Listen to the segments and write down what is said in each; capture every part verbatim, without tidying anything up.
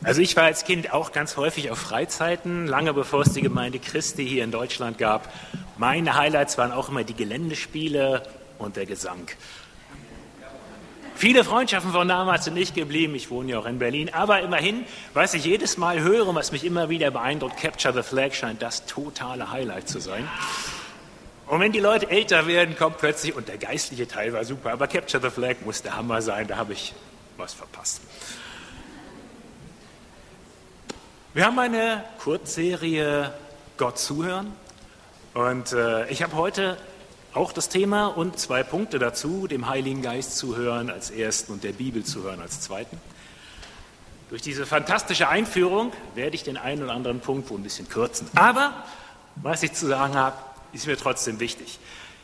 Also ich war als Kind auch ganz häufig auf Freizeiten, lange bevor es die Gemeinde Christi hier in Deutschland gab. Meine Highlights waren auch immer die Geländespiele und der Gesang. Viele Freundschaften von damals sind nicht geblieben, ich wohne ja auch in Berlin, aber immerhin, was ich jedes Mal höre und was mich immer wieder beeindruckt, Capture the Flag scheint das totale Highlight zu sein. Und wenn die Leute älter werden, kommt plötzlich, und der geistliche Teil war super, aber Capture the Flag muss der Hammer sein, da habe ich was verpasst. Wir haben eine Kurzserie Gott zuhören und äh, ich habe heute auch das Thema und zwei Punkte dazu, dem Heiligen Geist zuhören als ersten und der Bibel zuhören als zweiten. Durch diese fantastische Einführung werde ich den einen oder anderen Punkt wohl ein bisschen kürzen. Aber was ich zu sagen habe, ist mir trotzdem wichtig.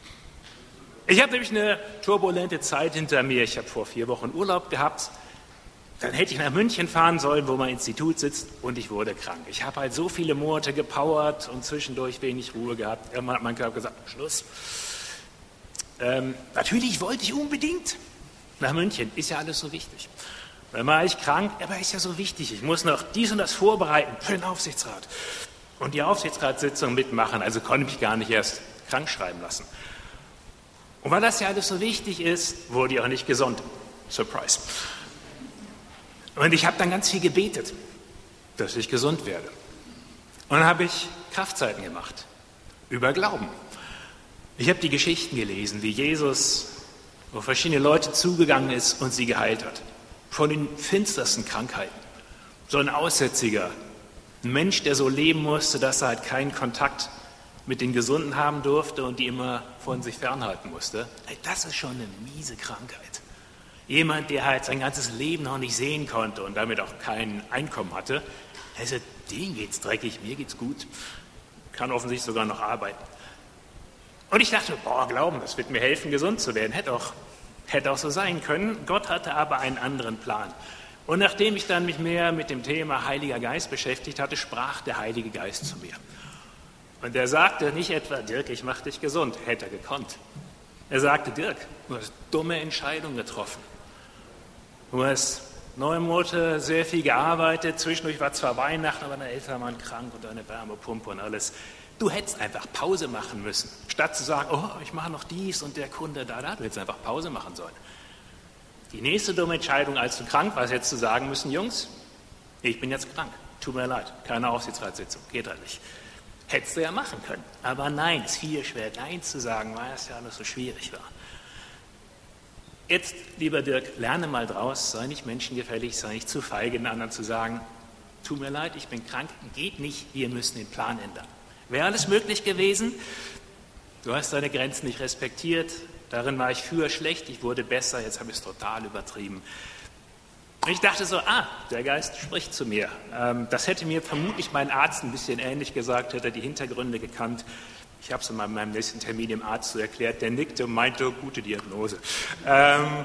Ich habe nämlich eine turbulente Zeit hinter mir. Ich habe vor vier Wochen Urlaub gehabt. Dann hätte ich nach München fahren sollen, wo mein Institut sitzt, und ich wurde krank. Ich habe halt so viele Monate gepowert und zwischendurch wenig Ruhe gehabt. Irgendwann hat mein Körper gesagt, Schluss. Ähm, natürlich wollte ich unbedingt nach München, ist ja alles so wichtig. Dann war ich krank, aber ist ja so wichtig. Ich muss noch dies und das vorbereiten für den Aufsichtsrat und die Aufsichtsratssitzung mitmachen, also konnte ich mich gar nicht erst krank schreiben lassen. Und weil das ja alles so wichtig ist, wurde ich auch nicht gesund. Surprise. Und ich habe dann ganz viel gebetet, dass ich gesund werde. Und dann habe ich Kraftzeiten gemacht, über Glauben. Ich habe die Geschichten gelesen, wie Jesus auf verschiedene Leute zugegangen ist und sie geheilt hat. Von den finstersten Krankheiten. So ein Aussätziger, ein Mensch, der so leben musste, dass er halt keinen Kontakt mit den Gesunden haben durfte und die immer von sich fernhalten musste. Das ist schon eine miese Krankheit. Jemand, der halt sein ganzes Leben noch nicht sehen konnte und damit auch kein Einkommen hatte. Also, denen geht's dreckig, mir geht's gut. Kann offensichtlich sogar noch arbeiten. Und ich dachte, boah, Glauben, das wird mir helfen, gesund zu werden. Hätte auch, hätte auch so sein können. Gott hatte aber einen anderen Plan. Und nachdem ich dann mich mehr mit dem Thema Heiliger Geist beschäftigt hatte, sprach der Heilige Geist zu mir. Und er sagte nicht etwa, Dirk, ich mach dich gesund. Hätte er gekonnt. Er sagte, Dirk, du hast dumme Entscheidungen getroffen. Du hast neun Monate sehr viel gearbeitet, zwischendurch war zwar Weihnachten, aber dein Elternmann krank und eine Wärmepumpe und alles. Du hättest einfach Pause machen müssen, statt zu sagen, oh, ich mache noch dies und der Kunde da, da. Du hättest einfach Pause machen sollen. Die nächste dumme Entscheidung, als du krank warst, hättest du sagen müssen, Jungs, ich bin jetzt krank, tut mir leid, keine Aufsichtsratssitzung, geht halt nicht. Hättest du ja machen können, aber nein, es fiel schwer, Nein zu sagen, weil es ja alles so schwierig war. Jetzt, lieber Dirk, lerne mal draus, sei nicht menschengefällig, sei nicht zu feige, den anderen zu sagen, tut mir leid, ich bin krank, geht nicht, wir müssen den Plan ändern. Wäre alles möglich gewesen, du hast deine Grenzen nicht respektiert, darin war ich früher schlecht, ich wurde besser, jetzt habe ich es total übertrieben. Und ich dachte so, ah, der Geist spricht zu mir. Ähm, das hätte mir vermutlich mein Arzt ein bisschen ähnlich gesagt, hätte er die Hintergründe gekannt. Ich habe es in meinem nächsten Termin dem Arzt so erklärt, der nickte und meinte, gute Diagnose. Ähm,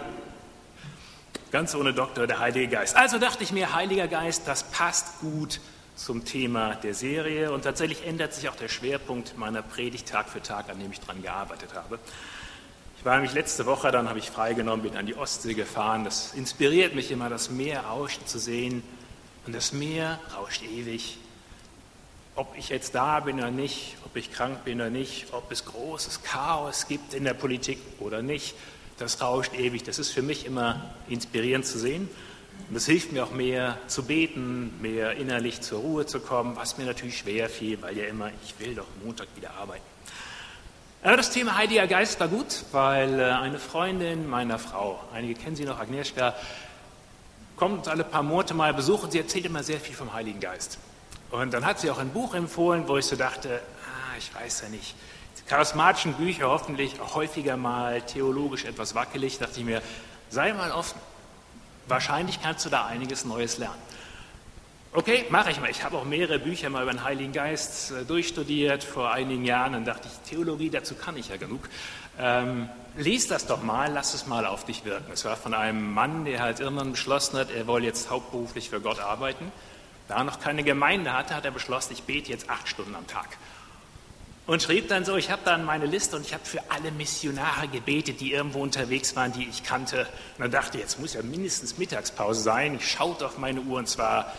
ganz ohne Doktor, der Heilige Geist. Also dachte ich mir, Heiliger Geist, das passt gut zum Thema der Serie. Und tatsächlich ändert sich auch der Schwerpunkt meiner Predigt Tag für Tag, an dem ich daran gearbeitet habe. Ich war nämlich letzte Woche, dann habe ich freigenommen, bin an die Ostsee gefahren. Das inspiriert mich immer, das Meer rauschen zu sehen. Und das Meer rauscht ewig. Ob ich jetzt da bin oder nicht, ob ich krank bin oder nicht, ob es großes Chaos gibt in der Politik oder nicht, das rauscht ewig. Das ist für mich immer inspirierend zu sehen. Und das hilft mir auch mehr zu beten, mehr innerlich zur Ruhe zu kommen, was mir natürlich schwer fiel, weil ja immer, ich will doch Montag wieder arbeiten. Aber das Thema Heiliger Geist war gut, weil eine Freundin meiner Frau, einige kennen sie noch, Agnieszka, kommt uns alle paar Monate mal besuchen. Sie erzählt immer sehr viel vom Heiligen Geist. Und dann hat sie auch ein Buch empfohlen, wo ich so dachte, ah, ich weiß ja nicht, die charismatischen Bücher hoffentlich auch häufiger mal theologisch etwas wackelig, dachte ich mir, sei mal offen. Wahrscheinlich kannst du da einiges Neues lernen. Okay, mache ich mal. Ich habe auch mehrere Bücher mal über den Heiligen Geist äh, durchstudiert vor einigen Jahren. Dann dachte ich, Theologie, dazu kann ich ja genug. Ähm, lies das doch mal, lass es mal auf dich wirken. Es war von einem Mann, der halt irgendwann beschlossen hat, er wolle jetzt hauptberuflich für Gott arbeiten. Da er noch keine Gemeinde hatte, hat er beschlossen, ich bete jetzt acht Stunden am Tag. Und schrieb dann so, ich habe dann meine Liste und ich habe für alle Missionare gebetet, die irgendwo unterwegs waren, die ich kannte. Und dann dachte ich, jetzt muss ja mindestens Mittagspause sein. Ich schaute auf meine Uhr und zwar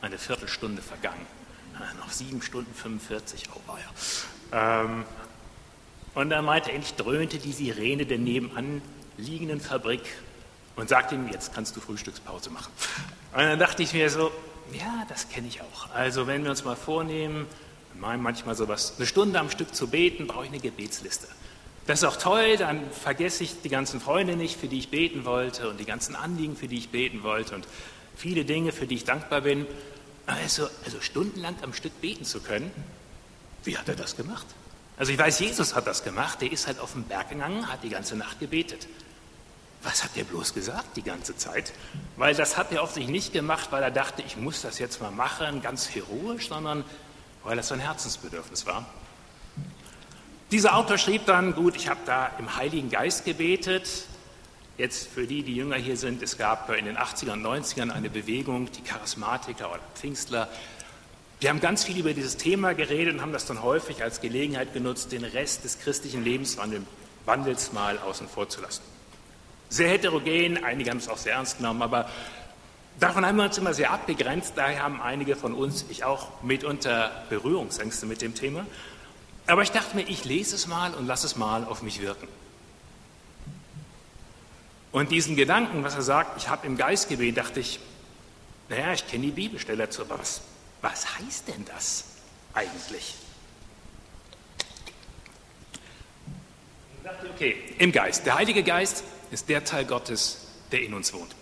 eine Viertelstunde vergangen. Noch sieben Stunden fünfundvierzig, oh ja. Ähm, und dann meinte, endlich dröhnte die Sirene der nebenan liegenden Fabrik und sagte ihm, jetzt kannst du Frühstückspause machen. Und dann dachte ich mir so, ja, das kenne ich auch. Also wenn wir uns mal vornehmen, wir meinen manchmal sowas, eine Stunde am Stück zu beten, brauche ich eine Gebetsliste. Das ist auch toll, dann vergesse ich die ganzen Freunde nicht, für die ich beten wollte und die ganzen Anliegen, für die ich beten wollte und viele Dinge, für die ich dankbar bin. Also, also stundenlang am Stück beten zu können, wie hat er das gemacht? Also ich weiß, Jesus hat das gemacht, der ist halt auf den Berg gegangen, hat die ganze Nacht gebetet. Was hat der bloß gesagt die ganze Zeit? Weil das hat er auf sich nicht gemacht, weil er dachte, ich muss das jetzt mal machen, ganz heroisch, sondern weil das sein Herzensbedürfnis war. Dieser Autor schrieb dann, gut, ich habe da im Heiligen Geist gebetet. Jetzt für die, die jünger hier sind, es gab in den achtzigern und neunzigern eine Bewegung, die Charismatiker oder Pfingstler. Wir haben ganz viel über dieses Thema geredet und haben das dann häufig als Gelegenheit genutzt, den Rest des christlichen Lebenswandels mal außen vor zu lassen. Sehr heterogen, einige haben es auch sehr ernst genommen, aber davon haben wir uns immer sehr abgegrenzt. Daher haben einige von uns, ich auch, mitunter Berührungsängste mit dem Thema. Aber ich dachte mir, ich lese es mal und lasse es mal auf mich wirken. Und diesen Gedanken, was er sagt, ich habe im Geist gebetet, dachte ich, naja, ich kenne die Bibelstelle dazu, aber was, was heißt denn das eigentlich? Ich dachte, okay, im Geist. Der Heilige Geist ist der Teil Gottes, der in uns wohnt.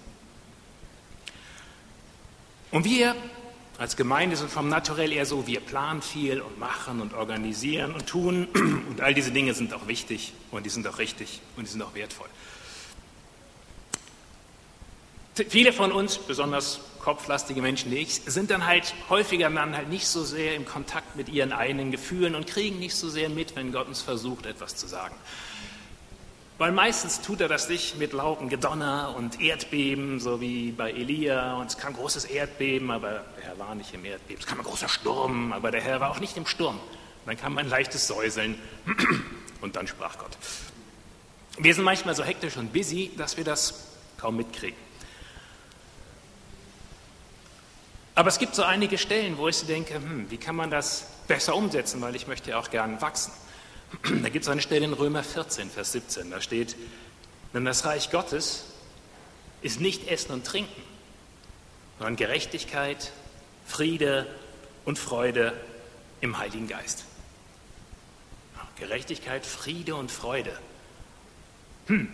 Und wir als Gemeinde sind vom Naturell eher so, wir planen viel und machen und organisieren und tun und all diese Dinge sind auch wichtig und die sind auch richtig und die sind auch wertvoll. Viele von uns, besonders kopflastige Menschen wie ich, sind dann halt häufiger dann halt nicht so sehr im Kontakt mit ihren eigenen Gefühlen und kriegen nicht so sehr mit, wenn Gott uns versucht, etwas zu sagen. Weil meistens tut er das nicht mit lautem Gedonner und Erdbeben, so wie bei Elia. Und es kam großes Erdbeben, aber der Herr war nicht im Erdbeben. Es kam ein großer Sturm, aber der Herr war auch nicht im Sturm. Und dann kam ein leichtes Säuseln und dann sprach Gott. Wir sind manchmal so hektisch und busy, dass wir das kaum mitkriegen. Aber es gibt so einige Stellen, wo ich so denke, hm, wie kann man das besser umsetzen, weil ich möchte ja auch gern wachsen. Da gibt es eine Stelle in Römer vierzehn, Vers siebzehn, da steht, denn das Reich Gottes ist nicht Essen und Trinken, sondern Gerechtigkeit, Friede und Freude im Heiligen Geist. Gerechtigkeit, Friede und Freude. Hm.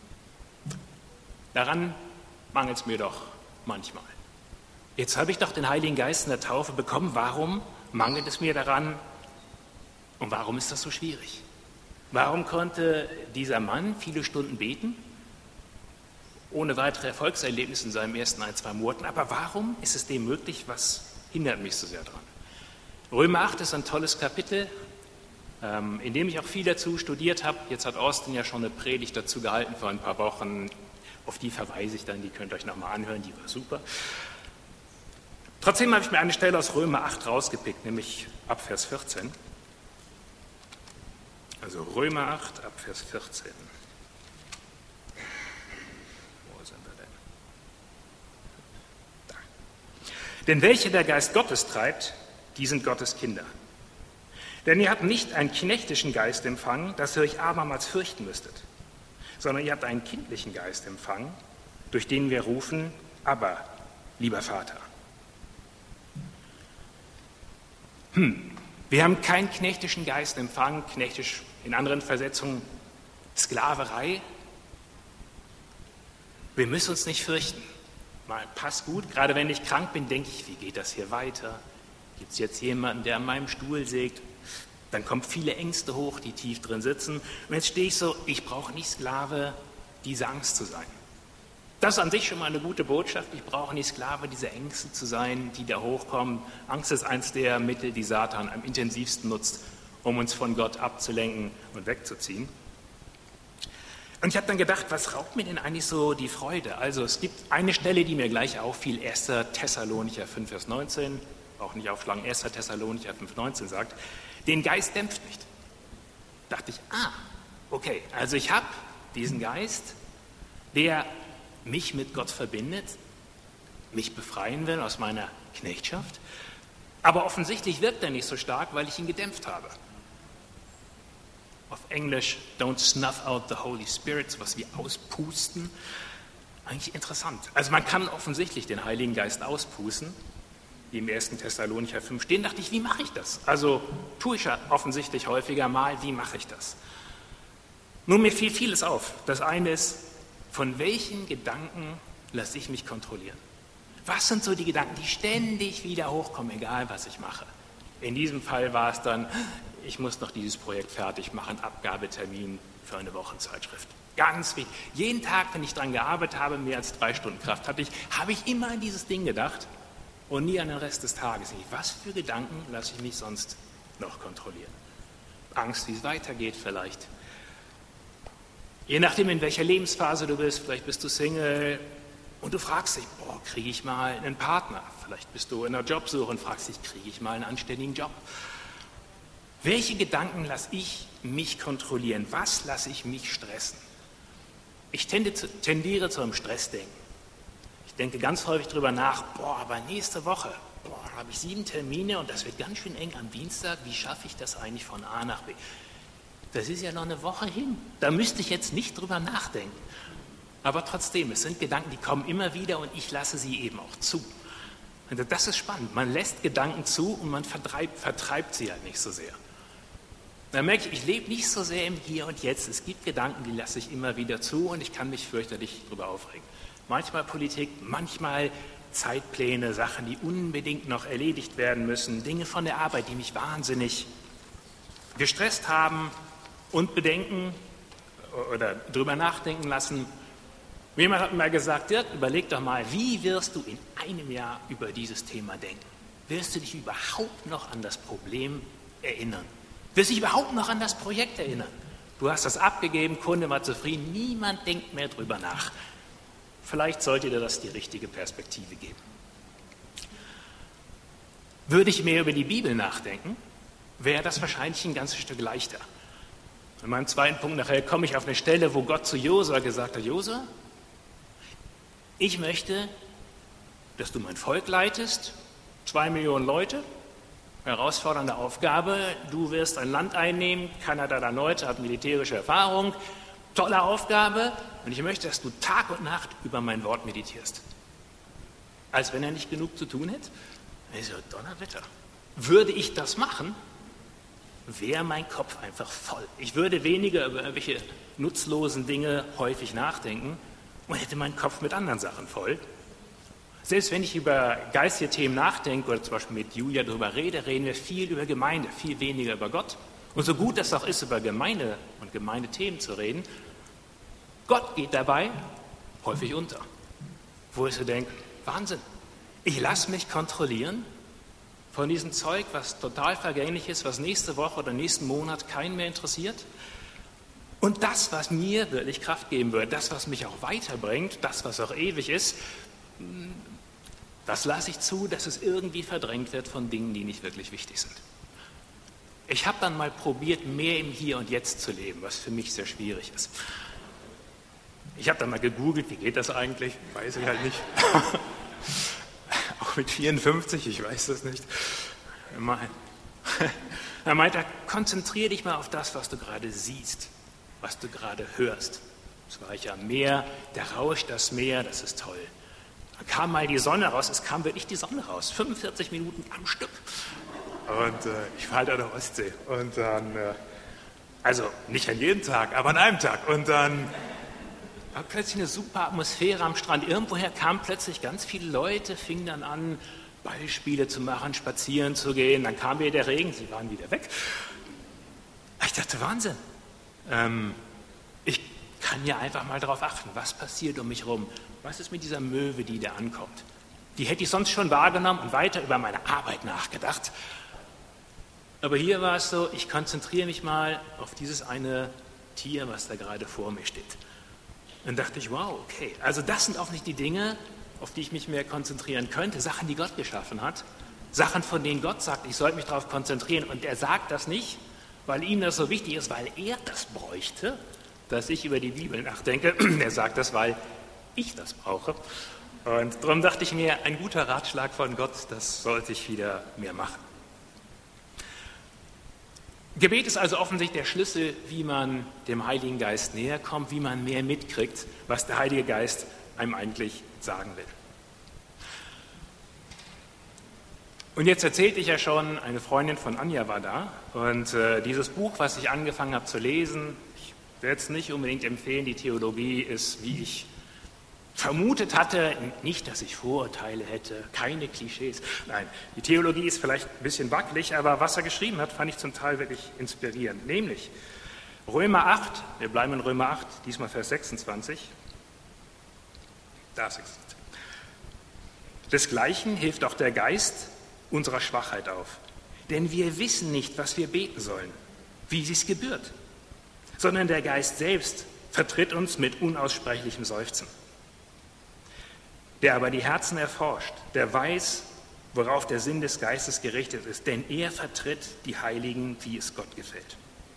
Daran mangelt es mir doch manchmal. Jetzt habe ich doch den Heiligen Geist in der Taufe bekommen. Warum mangelt es mir daran? Und warum ist das so schwierig? Warum konnte dieser Mann viele Stunden beten, ohne weitere Erfolgserlebnisse in seinen ersten ein, zwei Monaten? Aber warum ist es dem möglich? Was hindert mich so sehr daran? Römer acht ist ein tolles Kapitel, in dem ich auch viel dazu studiert habe. Jetzt hat Austin ja schon eine Predigt dazu gehalten vor ein paar Wochen. Auf die verweise ich dann, die könnt ihr euch nochmal anhören, die war super. Trotzdem habe ich mir eine Stelle aus Römer acht rausgepickt, nämlich ab Vers vierzehn. Also Römer acht, ab Vers vierzehn. Wo sind wir denn? Da. Denn welche der Geist Gottes treibt, die sind Gottes Kinder. Denn ihr habt nicht einen knechtischen Geist empfangen, dass ihr euch abermals fürchten müsstet, sondern ihr habt einen kindlichen Geist empfangen, durch den wir rufen, aber, lieber Vater. Hm. Wir haben keinen knechtischen Geist empfangen, knechtisch in anderen Versetzungen Sklaverei. Wir müssen uns nicht fürchten. Mal, passt gut, gerade wenn ich krank bin, denke ich, wie geht das hier weiter? Gibt es jetzt jemanden, der an meinem Stuhl sägt? Dann kommen viele Ängste hoch, die tief drin sitzen. Und jetzt stehe ich so, ich brauche nicht Sklave dieser Angst zu sein. Das ist an sich schon mal eine gute Botschaft. Ich brauche nicht Sklave dieser Ängste zu sein, die da hochkommen. Angst ist eines der Mittel, die Satan am intensivsten nutzt, um uns von Gott abzulenken und wegzuziehen. Und ich habe dann gedacht, was raubt mir denn eigentlich so die Freude? Also es gibt eine Stelle, die mir gleich auffiel, erster Thessalonicher fünf, Vers neunzehn, auch nicht aufschlagen, erster Thessalonicher fünf, neunzehn sagt, den Geist dämpft nicht. Da dachte ich, ah, okay, also ich habe diesen Geist, der mich mit Gott verbindet, mich befreien will aus meiner Knechtschaft. Aber offensichtlich wirkt er nicht so stark, weil ich ihn gedämpft habe. Auf Englisch, don't snuff out the Holy Spirit, was wie auspusten. Eigentlich interessant. Also man kann offensichtlich den Heiligen Geist auspusten, wie im ersten Thessalonicher fünf stehen. Dachte ich, wie mache ich das? Also tue ich ja offensichtlich häufiger mal, wie mache ich das? Nun, mir fiel vieles auf. Das eine ist, von welchen Gedanken lasse ich mich kontrollieren? Was sind so die Gedanken, die ständig wieder hochkommen, egal was ich mache? In diesem Fall war es dann, ich muss noch dieses Projekt fertig machen, Abgabetermin für eine Wochenzeitschrift. Ganz wichtig. Jeden Tag, wenn ich daran gearbeitet habe, mehr als drei Stunden Kraft hatte ich, habe ich immer an dieses Ding gedacht und nie an den Rest des Tages. Was für Gedanken lasse ich mich sonst noch kontrollieren? Angst, wie es weitergeht vielleicht. Je nachdem, in welcher Lebensphase du bist, vielleicht bist du Single und du fragst dich, boah, kriege ich mal einen Partner? Vielleicht bist du in einer Jobsuche und fragst dich, kriege ich mal einen anständigen Job? Welche Gedanken lasse ich mich kontrollieren? Was lasse ich mich stressen? Ich tendiere zu einem Stressdenken. Ich denke ganz häufig darüber nach, boah, aber nächste Woche, boah, da habe ich sieben Termine und das wird ganz schön eng am Dienstag. Wie schaffe ich das eigentlich von A nach B? Das ist ja noch eine Woche hin. Da müsste ich jetzt nicht drüber nachdenken. Aber trotzdem, es sind Gedanken, die kommen immer wieder und ich lasse sie eben auch zu. Und das ist spannend. Man lässt Gedanken zu und man vertreibt, vertreibt sie halt nicht so sehr. Dann merke ich, ich lebe nicht so sehr im Hier und Jetzt. Es gibt Gedanken, die lasse ich immer wieder zu und ich kann mich fürchterlich darüber aufregen. Manchmal Politik, manchmal Zeitpläne, Sachen, die unbedingt noch erledigt werden müssen, Dinge von der Arbeit, die mich wahnsinnig gestresst haben und bedenken oder drüber nachdenken lassen. Jemand hat mal gesagt, Dirk, überleg doch mal, wie wirst du in einem Jahr über dieses Thema denken? Wirst du dich überhaupt noch an das Problem erinnern? Wirst du dich überhaupt noch an das Projekt erinnern? Du hast das abgegeben, Kunde war zufrieden, niemand denkt mehr drüber nach. Vielleicht sollte dir das die richtige Perspektive geben. Würde ich mehr über die Bibel nachdenken, wäre das wahrscheinlich ein ganzes Stück leichter. In meinem zweiten Punkt nachher komme ich auf eine Stelle, wo Gott zu Josua gesagt hat, Josua, ich möchte, dass du mein Volk leitest, zwei Millionen Leute, herausfordernde Aufgabe, du wirst ein Land einnehmen, keiner deiner Leute hat militärische Erfahrung, tolle Aufgabe und ich möchte, dass du Tag und Nacht über mein Wort meditierst. Als wenn er nicht genug zu tun hätte. Ich so, Donnerwetter, würde ich das machen, wäre mein Kopf einfach voll. Ich würde weniger über irgendwelche nutzlosen Dinge häufig nachdenken und hätte meinen Kopf mit anderen Sachen voll. Selbst wenn ich über geistige Themen nachdenke oder zum Beispiel mit Julia darüber rede, reden wir viel über Gemeinde, viel weniger über Gott. Und so gut das auch ist, über Gemeinde und Gemeindethemen zu reden, Gott geht dabei häufig unter. Wo ich so denke, Wahnsinn, ich lasse mich kontrollieren von diesem Zeug, was total vergänglich ist, was nächste Woche oder nächsten Monat keinen mehr interessiert. Und das, was mir wirklich Kraft geben würde, das, was mich auch weiterbringt, das, was auch ewig ist, das lasse ich zu, dass es irgendwie verdrängt wird von Dingen, die nicht wirklich wichtig sind. Ich habe dann mal probiert, mehr im Hier und Jetzt zu leben, was für mich sehr schwierig ist. Ich habe dann mal gegoogelt, wie geht das eigentlich? Weiß ich halt nicht. Auch mit vierundfünfzig, ich weiß das nicht. Er meinte, konzentriere dich mal auf das, was du gerade siehst, was du gerade hörst. Es war ja Meer, der rauscht das Meer, das ist toll. Dann kam mal die Sonne raus, es kam wirklich die Sonne raus, fünfundvierzig Minuten am Stück. Und äh, ich war halt an der Ostsee. Und dann, äh, also nicht an jedem Tag, aber an einem Tag. Und dann war plötzlich eine super Atmosphäre am Strand. Irgendwoher kamen plötzlich ganz viele Leute, fingen dann an, Ballspiele zu machen, spazieren zu gehen. Dann kam wieder der Regen, sie waren wieder weg. Ich dachte, Wahnsinn. Ähm, ich kann ja einfach mal darauf achten, was passiert um mich herum. Was ist mit dieser Möwe, die da ankommt? Die hätte ich sonst schon wahrgenommen und weiter über meine Arbeit nachgedacht. Aber hier war es so, ich konzentriere mich mal auf dieses eine Tier, was da gerade vor mir steht. Dann dachte ich, wow, okay, also das sind auch nicht die Dinge, auf die ich mich mehr konzentrieren könnte, Sachen, die Gott geschaffen hat, Sachen, von denen Gott sagt, ich sollte mich darauf konzentrieren. Und er sagt das nicht, weil ihm das so wichtig ist, weil er das bräuchte, dass ich über die Bibel nachdenke. Er sagt das, weil ich das brauche. Und darum dachte ich mir, ein guter Ratschlag von Gott, das sollte ich wieder mehr machen. Gebet ist also offensichtlich der Schlüssel, wie man dem Heiligen Geist näher kommt, wie man mehr mitkriegt, was der Heilige Geist einem eigentlich sagen will. Und jetzt erzählte ich ja schon, eine Freundin von Anja war da und äh, dieses Buch, was ich angefangen habe zu lesen, ich werde es nicht unbedingt empfehlen, die Theologie ist, wie ich vermutet hatte, nicht, dass ich Vorurteile hätte, keine Klischees. Nein, die Theologie ist vielleicht ein bisschen wackelig, aber was er geschrieben hat, fand ich zum Teil wirklich inspirierend. Nämlich Römer acht, wir bleiben in Römer acht, diesmal Vers sechsundzwanzig. Da ist es. Desgleichen hilft auch der Geist unserer Schwachheit auf. Denn wir wissen nicht, was wir beten sollen, wie es gebührt, sondern der Geist selbst vertritt uns mit unaussprechlichem Seufzen. Der aber die Herzen erforscht, der weiß, worauf der Sinn des Geistes gerichtet ist, denn er vertritt die Heiligen, wie es Gott gefällt.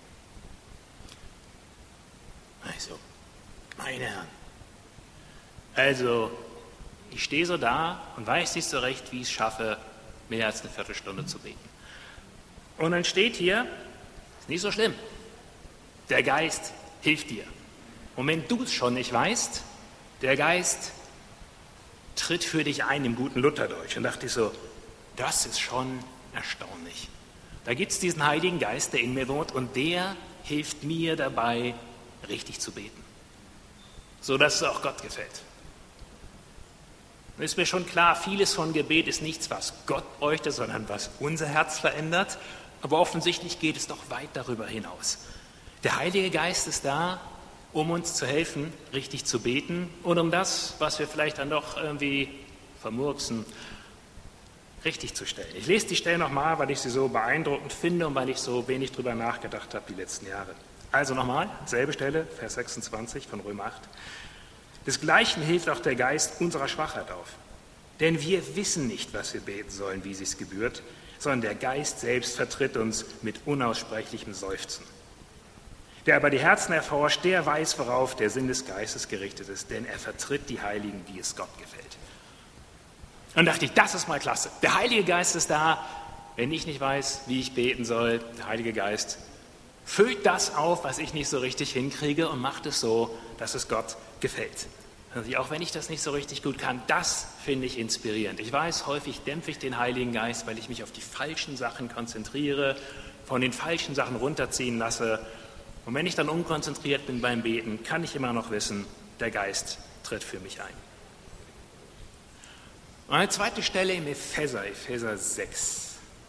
Also, meine Herren, also ich stehe so da und weiß nicht so recht, wie ich es schaffe, mehr als eine Viertelstunde zu beten. Und dann steht hier, ist nicht so schlimm, der Geist hilft dir. Und wenn du es schon nicht weißt, der Geist tritt für dich ein im guten Lutherdeutsch. Und dachte ich so, das ist schon erstaunlich. Da gibt es diesen Heiligen Geist, der in mir wohnt und der hilft mir dabei, richtig zu beten. So dass es auch Gott gefällt. Und ist mir schon klar, vieles von Gebet ist nichts, was Gott bräuchte, sondern was unser Herz verändert. Aber offensichtlich geht es doch weit darüber hinaus. Der Heilige Geist ist da, um uns zu helfen, richtig zu beten und um das, was wir vielleicht dann doch irgendwie vermurksen, richtig zu stellen. Ich lese die Stelle nochmal, weil ich sie so beeindruckend finde und weil ich so wenig drüber nachgedacht habe die letzten Jahre. Also nochmal, selbe Stelle, Vers sechsundzwanzig von Römer acht. Desgleichen hilft auch der Geist unserer Schwachheit auf. Denn wir wissen nicht, was wir beten sollen, wie es sich gebührt, sondern der Geist selbst vertritt uns mit unaussprechlichem Seufzen. Der aber die Herzen erforscht, der weiß, worauf der Sinn des Geistes gerichtet ist, denn er vertritt die Heiligen, wie es Gott gefällt. Und dachte ich, das ist mal klasse. Der Heilige Geist ist da, wenn ich nicht weiß, wie ich beten soll. Der Heilige Geist füllt das auf, was ich nicht so richtig hinkriege und macht es so, dass es Gott gefällt. Also auch wenn ich das nicht so richtig gut kann, das finde ich inspirierend. Ich weiß, häufig dämpfe ich den Heiligen Geist, weil ich mich auf die falschen Sachen konzentriere, von den falschen Sachen runterziehen lasse. Und wenn ich dann unkonzentriert bin beim Beten, kann ich immer noch wissen, der Geist tritt für mich ein. Und eine zweite Stelle im Epheser, Epheser sechs.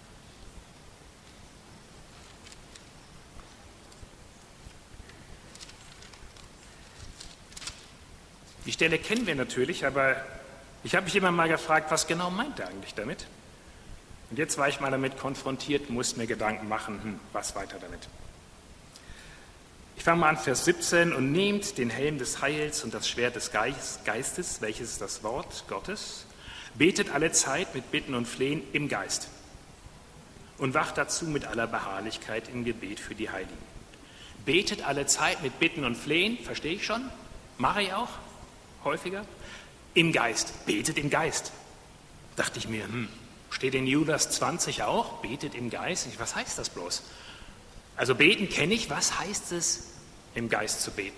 Die Stelle kennen wir natürlich, aber ich habe mich immer mal gefragt, was genau meint er eigentlich damit? Und jetzt war ich mal damit konfrontiert, musste mir Gedanken machen, hm, was weiter damit? Ich fange mal an, Vers siebzehn, und nehmt den Helm des Heils und das Schwert des Geistes, welches ist das Wort Gottes, betet alle Zeit mit Bitten und Flehen im Geist und wacht dazu mit aller Beharrlichkeit im Gebet für die Heiligen. Betet alle Zeit mit Bitten und Flehen, verstehe ich schon, mache ich auch, häufiger, im Geist, betet im Geist. Dachte ich mir, hm, steht in Judas zwanzig auch, betet im Geist, was heißt das bloß? Also beten kenne ich, was heißt es, im Geist zu beten?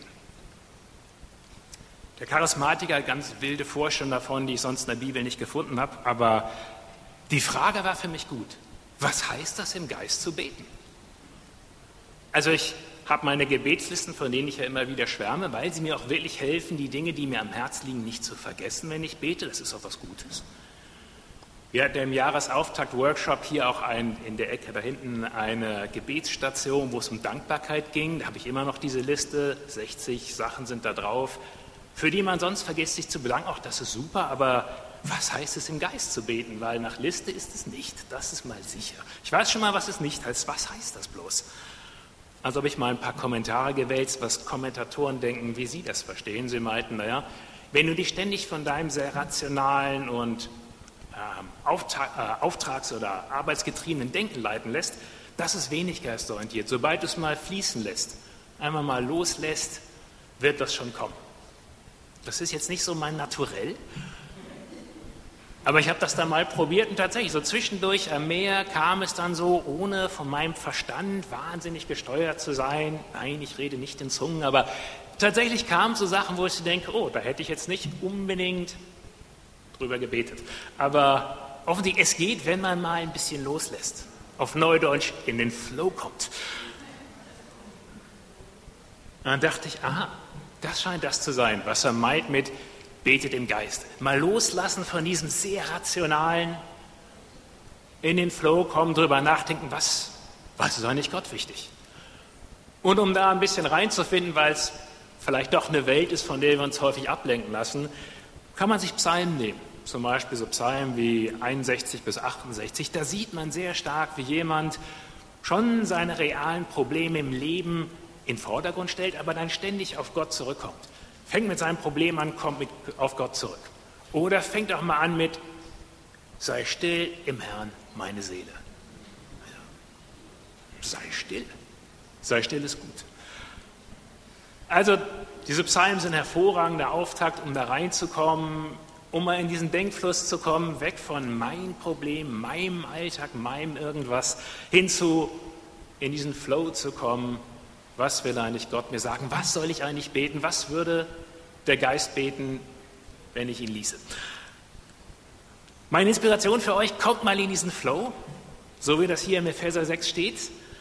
Der Charismatiker hat ganz wilde Vorstellungen davon, die ich sonst in der Bibel nicht gefunden habe, aber die Frage war für mich gut. Was heißt das, im Geist zu beten? Also ich habe meine Gebetslisten, von denen ich ja immer wieder schwärme, weil sie mir auch wirklich helfen, die Dinge, die mir am Herzen liegen, nicht zu vergessen, wenn ich bete. Das ist auch was Gutes. Wir hatten im Jahresauftakt-Workshop hier auch ein, in der Ecke da hinten eine Gebetsstation, wo es um Dankbarkeit ging. Da habe ich immer noch diese Liste, sechzig Sachen sind da drauf, für die man sonst vergisst, sich zu bedanken. Auch das ist super, aber was heißt es, im Geist zu beten? Weil nach Liste ist es nicht, das ist mal sicher. Ich weiß schon mal, was es nicht heißt. Was heißt das bloß? Also habe ich mal ein paar Kommentare gewälzt, was Kommentatoren denken, wie sie das verstehen. Sie meinten, naja, wenn du dich ständig von deinem sehr rationalen und Auftrags- oder arbeitsgetriebenen Denken leiten lässt, das ist wenig geistorientiert. Sobald du es mal fließen lässt, einmal mal loslässt, wird das schon kommen. Das ist jetzt nicht so mein Naturell, Aber ich habe das dann mal probiert und tatsächlich, so zwischendurch am Meer kam es dann so, ohne von meinem Verstand wahnsinnig gesteuert zu sein. Nein, ich rede nicht in Zungen, aber tatsächlich kamen so Sachen, wo ich denke, oh, da hätte ich jetzt nicht unbedingt drüber gebetet. Aber offensichtlich, es geht, wenn man mal ein bisschen loslässt. Auf Neudeutsch in den Flow kommt. Und dann dachte ich, aha, das scheint das zu sein, was er meint mit betet im Geist. Mal loslassen von diesem sehr rationalen, in den Flow kommen, drüber nachdenken, was, was ist eigentlich Gott wichtig? Und um da ein bisschen reinzufinden, weil es vielleicht doch eine Welt ist, von der wir uns häufig ablenken lassen, kann man sich Psalmen nehmen. Zum Beispiel so Psalmen wie einundsechzig bis achtundsechzig. Da sieht man sehr stark, wie jemand schon seine realen Probleme im Leben in den Vordergrund stellt, aber dann ständig auf Gott zurückkommt. Fängt mit seinem Problem an, kommt mit, auf Gott zurück. Oder fängt auch mal an mit, sei still im Herrn, meine Seele. Sei still. Sei still ist gut. Also diese Psalmen sind ein hervorragender Auftakt, um da reinzukommen, um mal in diesen Denkfluss zu kommen, weg von meinem Problem, meinem Alltag, meinem irgendwas, hin zu in diesen Flow zu kommen. Was will eigentlich Gott mir sagen? Was soll ich eigentlich beten? Was würde der Geist beten, wenn ich ihn ließe? Meine Inspiration für euch, kommt mal in diesen Flow, so wie das hier im Epheser sechs steht.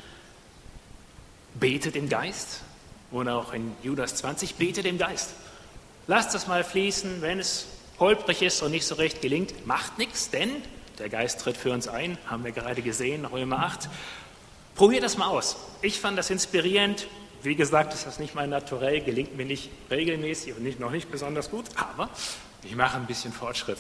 Betet im Geist. Oder auch in Judas zwanzig, betet im Geist. Lasst das mal fließen, wenn es holprig ist und nicht so recht gelingt, macht nichts, denn der Geist tritt für uns ein, haben wir gerade gesehen, Römer acht. Probiert das mal aus. Ich fand das inspirierend. Wie gesagt, ist das nicht mein Naturell, gelingt mir nicht regelmäßig und nicht, noch nicht besonders gut, aber ich mache ein bisschen Fortschritt.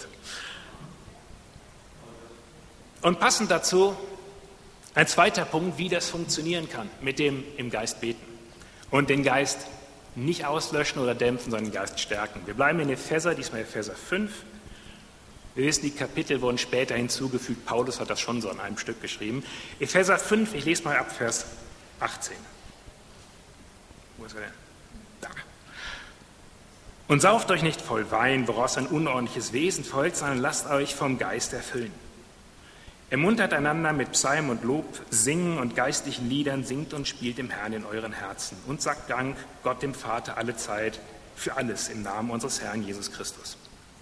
Und passend dazu ein zweiter Punkt, wie das funktionieren kann, mit dem im Geist beten. Und den Geist nicht auslöschen oder dämpfen, sondern den Geist stärken. Wir bleiben in Epheser, diesmal Epheser fünf. Wir wissen, die Kapitel wurden später hinzugefügt. Paulus hat das schon so an einem Stück geschrieben. Epheser fünf, ich lese mal ab Vers achtzehn. Wo ist er denn? Da. Und sauft euch nicht voll Wein, woraus ein unordentliches Wesen folgt, sondern lasst euch vom Geist erfüllen. Ermuntert einander mit Psalmen und Lob, Singen und geistlichen Liedern, singt und spielt dem Herrn in euren Herzen und sagt Dank Gott dem Vater alle Zeit für alles im Namen unseres Herrn Jesus Christus.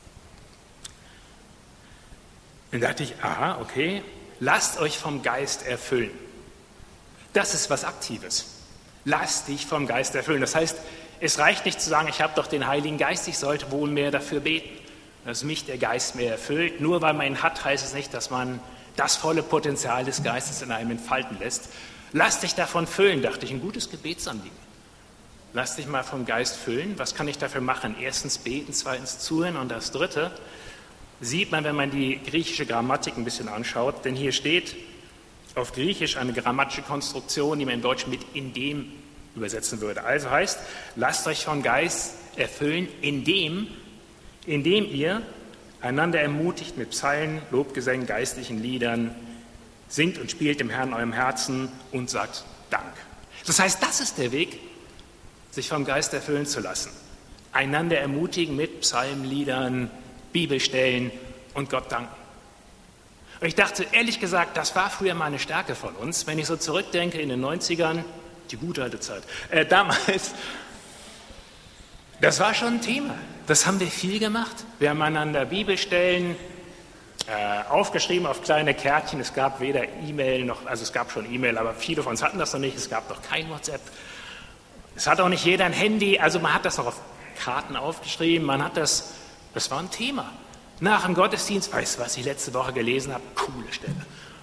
Dann dachte ich, aha, okay, lasst euch vom Geist erfüllen. Das ist was Aktives. Lasst dich vom Geist erfüllen. Das heißt, es reicht nicht zu sagen, ich habe doch den Heiligen Geist, ich sollte wohl mehr dafür beten, dass mich der Geist mehr erfüllt. Nur weil man ihn hat, heißt es nicht, dass man das volle Potenzial des Geistes in einem entfalten lässt. Lass dich davon füllen, dachte ich, ein gutes Gebetsanliegen. Lass dich mal vom Geist füllen. Was kann ich dafür machen? Erstens beten, zweitens zuhören und das Dritte sieht man, wenn man die griechische Grammatik ein bisschen anschaut, denn hier steht auf Griechisch eine grammatische Konstruktion, die man in Deutsch mit in dem übersetzen würde. Also heißt, lasst euch vom Geist erfüllen, indem, indem ihr einander ermutigt mit Psalmen, Lobgesängen, geistlichen Liedern, singt und spielt dem Herrn in eurem Herzen und sagt Dank. Das heißt, das ist der Weg, sich vom Geist erfüllen zu lassen. Einander ermutigen mit Psalmenliedern, Bibelstellen und Gott danken. Und ich dachte, ehrlich gesagt, das war früher mal eine Stärke von uns. Wenn ich so zurückdenke in den neunzigern, die gute alte Zeit, äh, damals, das war schon ein Thema. Das haben wir viel gemacht. Wir haben einander Bibelstellen äh, aufgeschrieben auf kleine Kärtchen. Es gab weder E-Mail noch, also es gab schon E-Mail, aber viele von uns hatten das noch nicht. Es gab noch kein WhatsApp. Es hat auch nicht jeder ein Handy. Also man hat das noch auf Karten aufgeschrieben. Man hat das, das war ein Thema. Nach dem Gottesdienst, weißt du, was ich letzte Woche gelesen habe? Coole Stelle.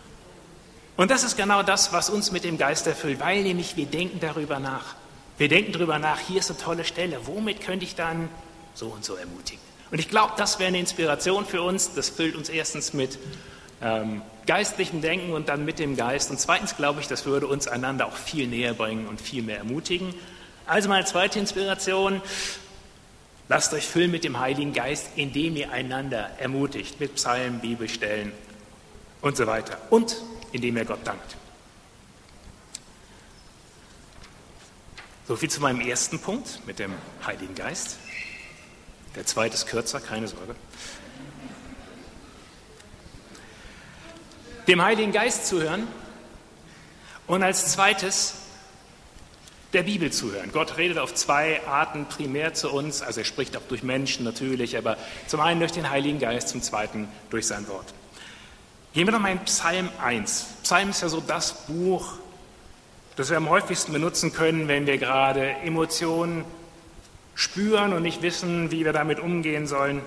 Und das ist genau das, was uns mit dem Geist erfüllt, weil nämlich wir denken darüber nach. Wir denken darüber nach, hier ist eine tolle Stelle, womit könnte ich dann so und so ermutigen? Und ich glaube, das wäre eine Inspiration für uns. Das füllt uns erstens mit ähm, geistlichem Denken und dann mit dem Geist. Und zweitens glaube ich, das würde uns einander auch viel näher bringen und viel mehr ermutigen. Also meine zweite Inspiration, lasst euch füllen mit dem Heiligen Geist, indem ihr einander ermutigt, mit Psalmen, Bibelstellen und so weiter. Und indem ihr Gott dankt. So viel zu meinem ersten Punkt mit dem Heiligen Geist. Der zweite ist kürzer, keine Sorge. dem Heiligen Geist zuhören und als zweites der Bibel zuhören. Gott redet auf zwei Arten primär zu uns, also er spricht auch durch Menschen natürlich, aber zum einen durch den Heiligen Geist, zum zweiten durch sein Wort. Gehen wir noch mal in Psalm eins. Psalm ist ja so das Buch, das wir am häufigsten benutzen können, wenn wir gerade Emotionen spüren und nicht wissen, wie wir damit umgehen sollen.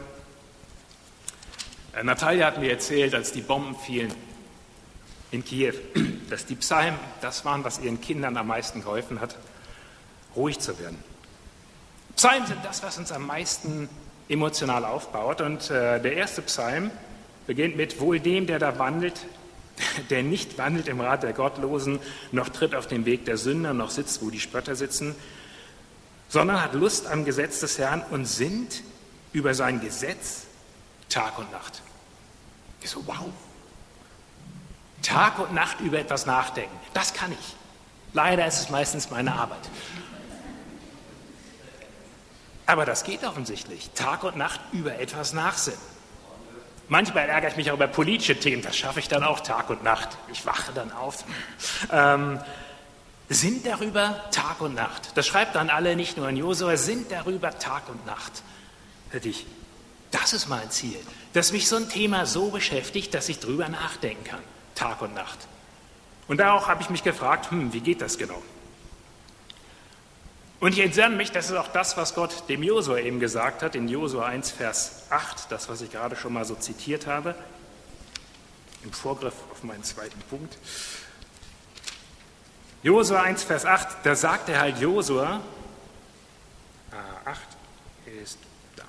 Natalia hat mir erzählt, als die Bomben fielen in Kiew, dass die Psalmen das waren, was ihren Kindern am meisten geholfen hat, ruhig zu werden. Psalmen sind das, was uns am meisten emotional aufbaut. Und äh, der erste Psalm beginnt mit: Wohl dem, der da wandelt, der nicht wandelt im Rat der Gottlosen, noch tritt auf den Weg der Sünder, noch sitzt, wo die Spötter sitzen, sondern hat Lust am Gesetz des Herrn und sinnt über sein Gesetz Tag und Nacht. Ich so, wow. Tag und Nacht über etwas nachdenken, das kann ich. Leider ist es meistens meine Arbeit. Aber das geht offensichtlich. Tag und Nacht über etwas nachsinnen. Manchmal ärgere ich mich auch über politische Themen, das schaffe ich dann auch Tag und Nacht. Ich wache dann auf. Ähm, sind darüber Tag und Nacht. Das schreibt dann alle, nicht nur in Josua, sind darüber Tag und Nacht. Hör dich. Das ist mein Ziel, dass mich so ein Thema so beschäftigt, dass ich drüber nachdenken kann, Tag und Nacht. Und da auch habe ich mich gefragt, hm, wie geht das genau? Und ich entsanne mich, das ist auch das, was Gott dem Josua eben gesagt hat, in Josua eins, Vers acht, das, was ich gerade schon mal so zitiert habe, im Vorgriff auf meinen zweiten Punkt. Josua eins, Vers acht, da sagt er halt Josua, ah, acht ist da.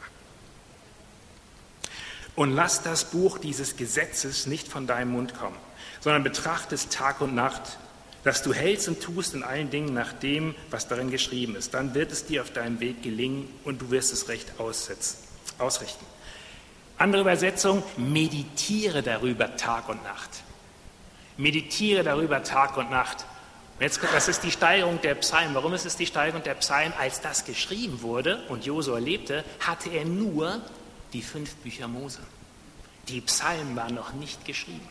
Und lass das Buch dieses Gesetzes nicht von deinem Mund kommen, sondern betrachte es Tag und Nacht, dass du hältst und tust in allen Dingen nach dem, was darin geschrieben ist. Dann wird es dir auf deinem Weg gelingen und du wirst es recht aussetzen, ausrichten. Andere Übersetzung, meditiere darüber Tag und Nacht. Meditiere darüber Tag und Nacht. Und jetzt, das ist die Steigerung der Psalmen. Warum ist es die Steigerung der Psalmen? Als das geschrieben wurde und Josua lebte, hatte er nur die fünf Bücher Mose. Die Psalmen waren noch nicht geschrieben.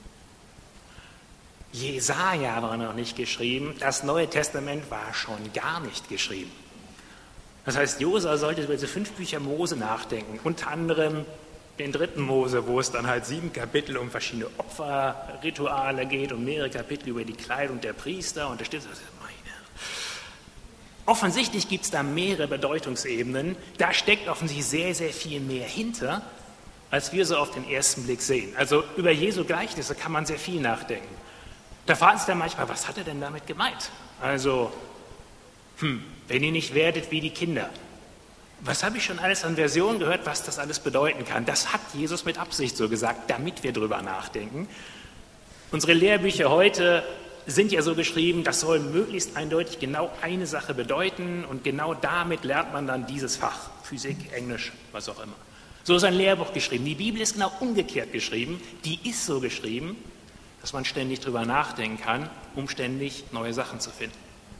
Jesaja war noch nicht geschrieben, das Neue Testament war schon gar nicht geschrieben. Das heißt, Josua sollte über diese fünf Bücher Mose nachdenken, unter anderem den dritten Mose, wo es dann halt sieben Kapitel um verschiedene Opferrituale geht und mehrere Kapitel über die Kleidung der Priester. Und da steht so, meine. Offensichtlich gibt es da mehrere Bedeutungsebenen, da steckt offensichtlich sehr, sehr viel mehr hinter, als wir so auf den ersten Blick sehen. Also über Jesu Gleichnisse kann man sehr viel nachdenken. Da fragen Sie dann manchmal, was hat er denn damit gemeint? Also, hm, wenn ihr nicht werdet wie die Kinder. Was habe ich schon alles an Versionen gehört, was das alles bedeuten kann? Das hat Jesus mit Absicht so gesagt, damit wir drüber nachdenken. Unsere Lehrbücher heute sind ja so geschrieben, das soll möglichst eindeutig genau eine Sache bedeuten und genau damit lernt man dann dieses Fach, Physik, Englisch, was auch immer. So ist ein Lehrbuch geschrieben. Die Bibel ist genau umgekehrt geschrieben, die ist so geschrieben, dass man ständig drüber nachdenken kann, um ständig neue Sachen zu finden.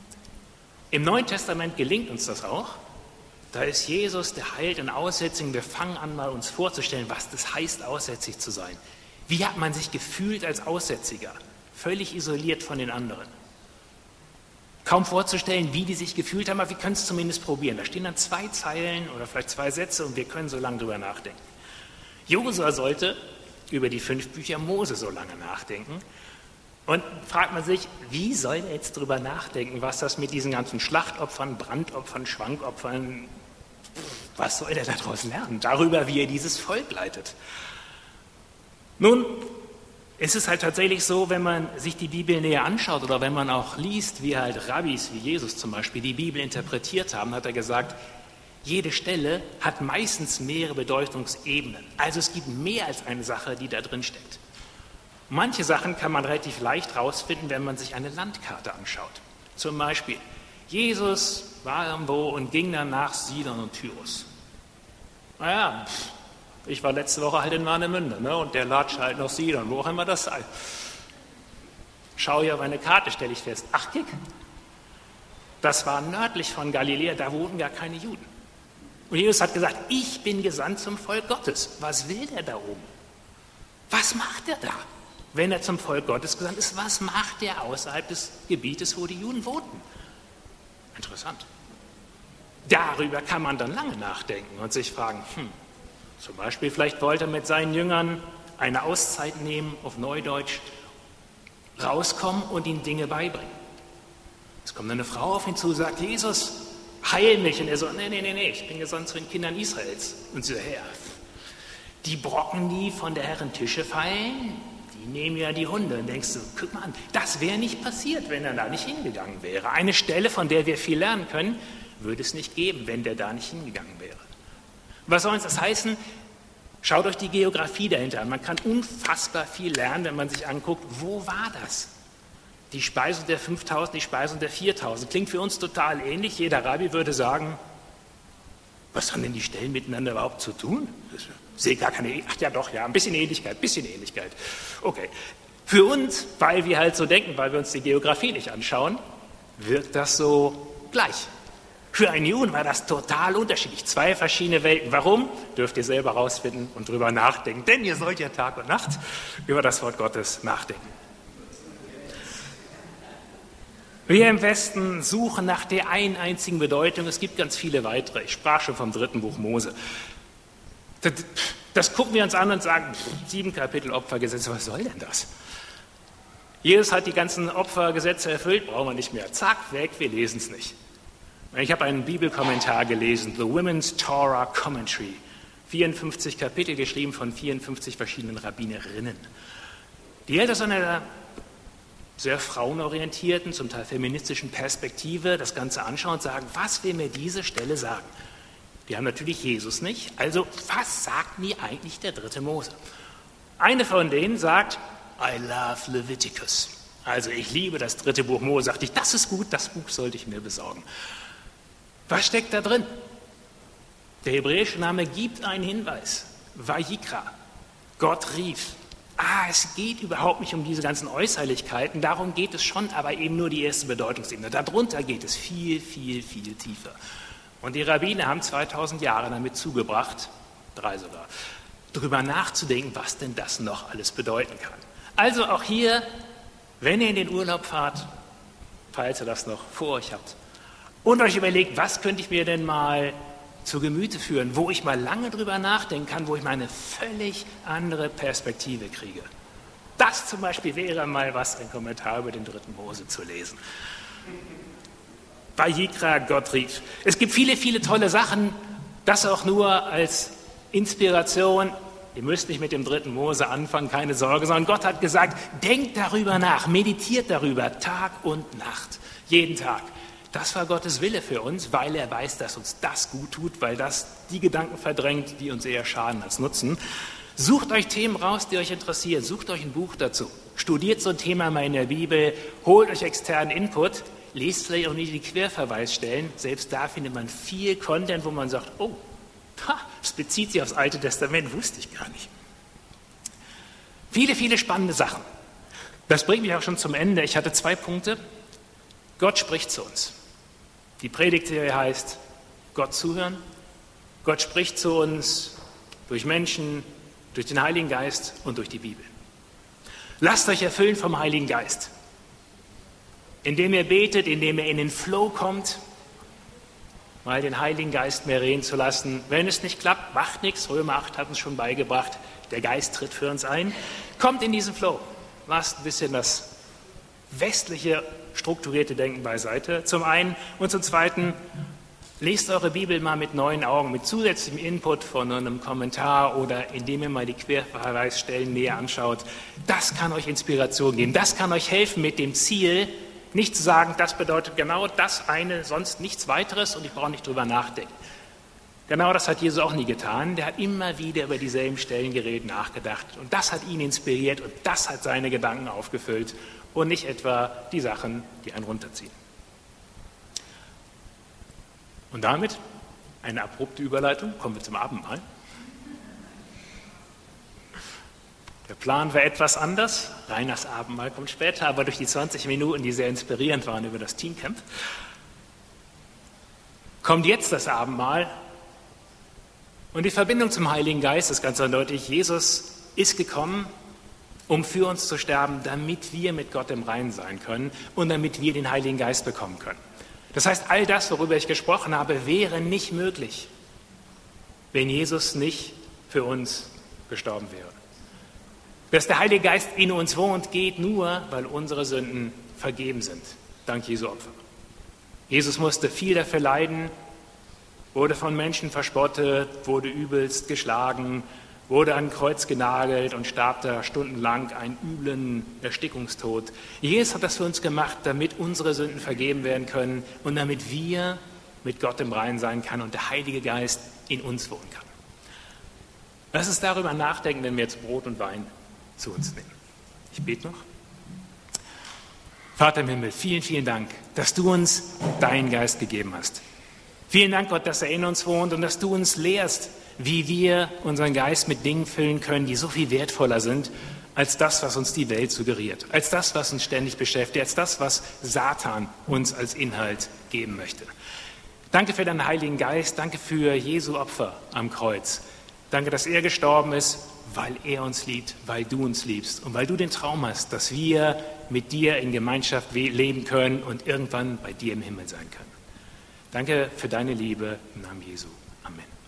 Im Neuen Testament gelingt uns das auch. Da ist Jesus, der heilt in Aussätzigen. Wir fangen an, mal uns vorzustellen, was das heißt, aussätzig zu sein. Wie hat man sich gefühlt als Aussätziger? Völlig isoliert von den anderen. Kaum vorzustellen, wie die sich gefühlt haben, aber wir können es zumindest probieren. Da stehen dann zwei Zeilen oder vielleicht zwei Sätze und wir können so lange drüber nachdenken. Josua sollte über die fünf Bücher Mose so lange nachdenken. Und fragt man sich, wie soll er jetzt drüber nachdenken, was das mit diesen ganzen Schlachtopfern, Brandopfern, Schwankopfern, was soll er daraus lernen? Darüber, wie er dieses Volk leitet. Nun, es ist halt tatsächlich so, wenn man sich die Bibel näher anschaut oder wenn man auch liest, wie halt Rabbis wie Jesus zum Beispiel die Bibel interpretiert haben, hat er gesagt, jede Stelle hat meistens mehrere Bedeutungsebenen. Also es gibt mehr als eine Sache, die da drin steckt. Manche Sachen kann man relativ leicht rausfinden, wenn man sich eine Landkarte anschaut. Zum Beispiel, Jesus war irgendwo und ging dann nach Sidon und Tyrus. Naja, ich war letzte Woche halt in Warnemünde, ne? Und der latscht halt nach Sidon, wo auch immer das sei. Schaue ich auf eine Karte, stelle ich fest, ach kick, das war nördlich von Galiläa, da wohnten gar keine Juden. Und Jesus hat gesagt, ich bin gesandt zum Volk Gottes. Was will der da oben? Was macht er da? wenn er zum Volk Gottes gesandt ist, was macht er außerhalb des Gebietes, wo die Juden wohnten? Interessant. Darüber kann man dann lange nachdenken und sich fragen, hm, zum Beispiel vielleicht wollte er mit seinen Jüngern eine Auszeit nehmen, auf Neudeutsch, rauskommen und ihnen Dinge beibringen. Es kommt eine Frau auf ihn zu und sagt, Jesus, heil mich. Und er so, nee, nee, nee, nee, ich bin gesandt zu den Kindern Israels. Und sie so, Herr, die Brocken, die von der Herren Tische fallen, die nehmen ja die Hunde. Und denkst du, guck mal an, das wäre nicht passiert, wenn er da nicht hingegangen wäre. Eine Stelle, von der wir viel lernen können, würde es nicht geben, wenn der da nicht hingegangen wäre. Was soll uns das heißen? Schaut euch die Geografie dahinter an. Man kann unfassbar viel lernen, wenn man sich anguckt, wo war das? Die Speisung der fünftausend, die Speisung der viertausend. Klingt für uns total ähnlich. Jeder Rabbi würde sagen, was haben denn die Stellen miteinander überhaupt zu tun? Ich sehe gar keine, ach ja doch, ja, ein bisschen Ähnlichkeit, ein bisschen Ähnlichkeit. Okay. Für uns, weil wir halt so denken, weil wir uns die Geografie nicht anschauen, wirkt das so gleich. Für einen Juden war das total unterschiedlich. Zwei verschiedene Welten. Warum? Dürft ihr selber rausfinden und drüber nachdenken. Denn ihr sollt ja Tag und Nacht über das Wort Gottes nachdenken. Wir im Westen suchen nach der einen einzigen Bedeutung. Es gibt ganz viele weitere. Ich sprach schon vom dritten Buch Mose. Das, das gucken wir uns an und sagen, sieben Kapitel Opfergesetze, was soll denn das? Jesus hat die ganzen Opfergesetze erfüllt, brauchen wir nicht mehr. Zack, weg, wir lesen es nicht. Ich habe einen Bibelkommentar gelesen, The Women's Torah Commentary, vierundfünfzig Kapitel geschrieben von vierundfünfzig verschiedenen Rabbinerinnen, die hält aus einer sehr frauenorientierten, zum Teil feministischen Perspektive das Ganze anschauen und sagen, was will mir diese Stelle sagen? Die haben natürlich Jesus nicht, also was sagt mir eigentlich der dritte Mose? Eine von denen sagt, I love Leviticus. Also ich liebe das dritte Buch Mose, sagte ich, das ist gut, das Buch sollte ich mir besorgen. Was steckt da drin? Der hebräische Name gibt einen Hinweis. Vayikra. Gott rief. Ah, es geht überhaupt nicht um diese ganzen Äußerlichkeiten, darum geht es schon, aber eben nur die erste Bedeutungsebene. Darunter geht es viel, viel, viel tiefer. Und die Rabbiner haben zweitausend Jahre damit zugebracht, drei sogar, darüber nachzudenken, was denn das noch alles bedeuten kann. Also auch hier, wenn ihr in den Urlaub fahrt, falls ihr das noch vor euch habt, und euch überlegt, was könnte ich mir denn mal zu Gemüte führen, wo ich mal lange drüber nachdenken kann, wo ich mal eine völlig andere Perspektive kriege. Das zum Beispiel wäre mal was, ein Kommentar über den dritten Mose zu lesen. Vayikra, Gott rief. Es gibt viele, viele tolle Sachen, das auch nur als Inspiration. Ihr müsst nicht mit dem dritten Mose anfangen, keine Sorge, sondern Gott hat gesagt, denkt darüber nach, meditiert darüber, Tag und Nacht, jeden Tag. Das war Gottes Wille für uns, weil er weiß, dass uns das gut tut, weil das die Gedanken verdrängt, die uns eher schaden als nutzen. Sucht euch Themen raus, die euch interessieren. Sucht euch ein Buch dazu. Studiert so ein Thema mal in der Bibel. Holt euch externen Input. Lest vielleicht auch nicht die Querverweisstellen. Selbst da findet man viel Content, wo man sagt, oh, das bezieht sich aufs Alte Testament, wusste ich gar nicht. Viele, viele spannende Sachen. Das bringt mich auch schon zum Ende. Ich hatte zwei Punkte. Gott spricht zu uns. Die Predigtserie heißt Gott zuhören. Gott spricht zu uns durch Menschen, durch den Heiligen Geist und durch die Bibel. Lasst euch erfüllen vom Heiligen Geist. Indem ihr betet, indem ihr in den Flow kommt, mal den Heiligen Geist mehr reden zu lassen. Wenn es nicht klappt, macht nichts. Römer acht hat uns schon beigebracht, der Geist tritt für uns ein. Kommt in diesen Flow. Lasst ein bisschen das westliche strukturierte Denken beiseite, zum einen. Und zum zweiten, lest eure Bibel mal mit neuen Augen, mit zusätzlichem Input von einem Kommentar oder indem ihr mal die Querverweisstellen näher anschaut. Das kann euch Inspiration geben. Das kann euch helfen mit dem Ziel, nicht zu sagen, das bedeutet genau das eine, sonst nichts weiteres und ich brauche nicht drüber nachdenken. Genau das hat Jesus auch nie getan. Der hat immer wieder über dieselben Stellen geredet, nachgedacht. Und das hat ihn inspiriert und das hat seine Gedanken aufgefüllt. Und nicht etwa die Sachen, die einen runterziehen. Und damit eine abrupte Überleitung, kommen wir zum Abendmahl. Der Plan war etwas anders, Reiners Abendmahl kommt später, aber durch die zwanzig Minuten, die sehr inspirierend waren über das Teamcamp, kommt jetzt das Abendmahl. Und die Verbindung zum Heiligen Geist ist ganz eindeutig, Jesus ist gekommen, um für uns zu sterben, damit wir mit Gott im Reinen sein können und damit wir den Heiligen Geist bekommen können. Das heißt, all das, worüber ich gesprochen habe, wäre nicht möglich, wenn Jesus nicht für uns gestorben wäre. Dass der Heilige Geist in uns wohnt, geht nur, weil unsere Sünden vergeben sind, dank Jesu Opfer. Jesus musste viel dafür leiden, wurde von Menschen verspottet, wurde übelst geschlagen, wurde an ein Kreuz genagelt und starb da stundenlang einen üblen Erstickungstod. Jesus hat das für uns gemacht, damit unsere Sünden vergeben werden können und damit wir mit Gott im Reinen sein können und der Heilige Geist in uns wohnen kann. Lass uns darüber nachdenken, wenn wir jetzt Brot und Wein zu uns nehmen. Ich bete noch. Vater im Himmel, vielen, vielen Dank, dass du uns deinen Geist gegeben hast. Vielen Dank, Gott, dass er in uns wohnt und dass du uns lehrst, wie wir unseren Geist mit Dingen füllen können, die so viel wertvoller sind als das, was uns die Welt suggeriert, als das, was uns ständig beschäftigt, als das, was Satan uns als Inhalt geben möchte. Danke für deinen Heiligen Geist, danke für Jesu Opfer am Kreuz. Danke, dass er gestorben ist, weil er uns liebt, weil du uns liebst und weil du den Traum hast, dass wir mit dir in Gemeinschaft leben können und irgendwann bei dir im Himmel sein können. Danke für deine Liebe im Namen Jesu. Amen.